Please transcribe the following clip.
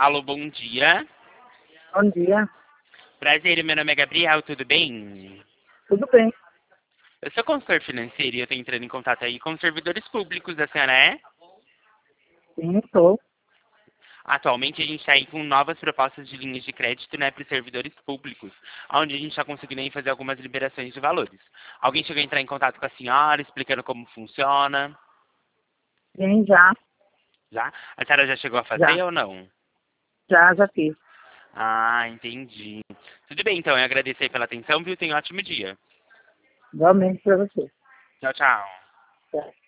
Alô, bom dia. Bom dia. Prazer, meu nome é Gabriel, tudo bem? Tudo bem? Eu sou consultor financeiro e eu estou entrando em contato aí com os servidores públicos da senhora, é? Sim, estou. Atualmente a gente está aí com novas propostas de linhas de crédito, né, para os servidores públicos, onde a gente está conseguindo aí fazer algumas liberações de valores. Alguém chegou a entrar em contato com a senhora, explicando como funciona? Sim, já. Já? A senhora já chegou a fazer Já. ou não? Já fiz. Ah, entendi. Tudo bem, então, eu agradeço aí pela atenção, viu? Tenha um ótimo dia. Igualmente para você. Tchau, tchau. Tá.